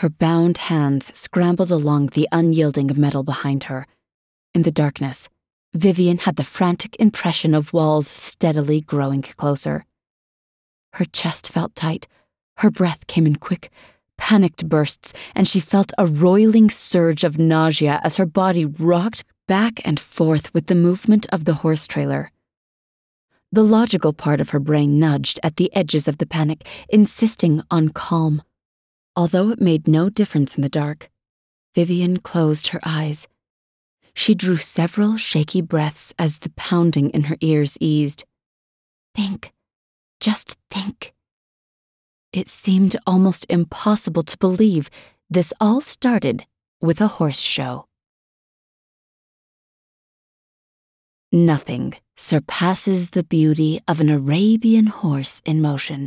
Her bound hands scrambled along the unyielding metal behind her. In the darkness, Vivian had the frantic impression of walls steadily growing closer. Her chest felt tight, her breath came in quick, panicked bursts, and she felt a roiling surge of nausea as her body rocked back and forth with the movement of the horse trailer. The logical part of her brain nudged at the edges of the panic, insisting on calm. Although it made no difference in the dark, Vivian closed her eyes. She drew several shaky breaths as the pounding in her ears eased. Think. Just think. It seemed almost impossible to believe this all started with a horse show. Nothing surpasses the beauty of an Arabian horse in motion.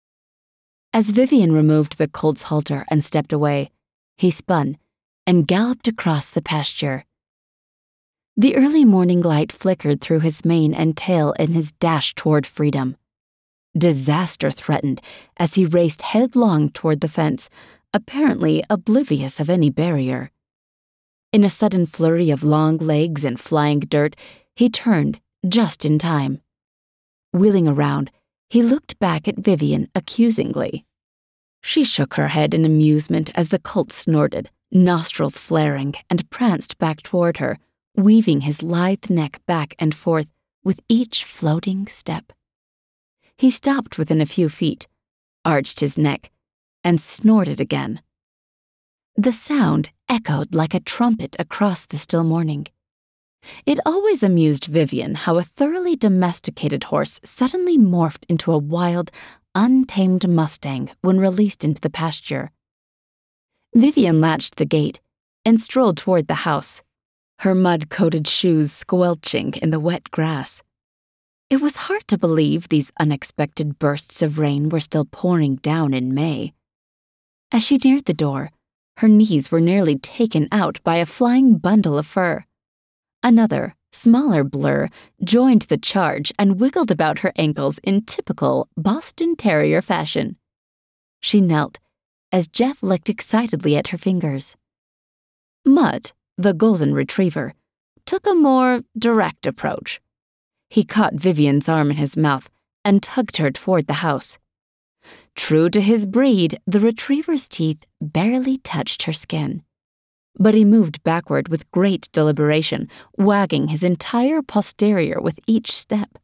As Vivian removed the colt's halter and stepped away, he spun and galloped across the pasture. The early morning light flickered through his mane and tail in his dash toward freedom. Disaster threatened as he raced headlong toward the fence, apparently oblivious of any barrier. In a sudden flurry of long legs and flying dirt, he turned just in time. Wheeling around, he looked back at Vivian accusingly. She shook her head in amusement as the colt snorted, nostrils flaring, and pranced back toward her, weaving his lithe neck back and forth with each floating step. He stopped within a few feet, arched his neck, and snorted again. The sound echoed like a trumpet across the still morning. It always amused Vivian how a thoroughly domesticated horse suddenly morphed into a wild, untamed Mustang when released into the pasture. Vivian latched the gate and strolled toward the house, her mud-coated shoes squelching in the wet grass. It was hard to believe these unexpected bursts of rain were still pouring down in May. As she neared the door, her knees were nearly taken out by a flying bundle of fur. Another, smaller blur joined the charge and wiggled about her ankles in typical Boston Terrier fashion. She knelt as Jeff licked excitedly at her fingers. Mutt, the golden retriever, took a more direct approach. He caught Vivian's arm in his mouth and tugged her toward the house. True to his breed, the retriever's teeth barely touched her skin. But he moved backward with great deliberation, wagging his entire posterior with each step.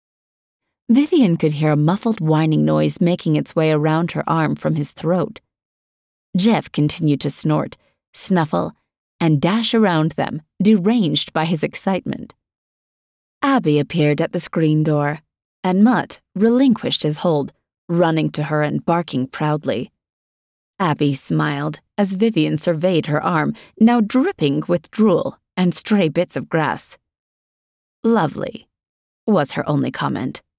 Vivian could hear a muffled whining noise making its way around her arm from his throat. Jeff continued to snort, snuffle, and dash around them, deranged by his excitement. Abby appeared at the screen door, and Mutt relinquished his hold, running to her and barking proudly. Abby smiled as Vivian surveyed her arm, now dripping with drool and stray bits of grass. Lovely, was her only comment.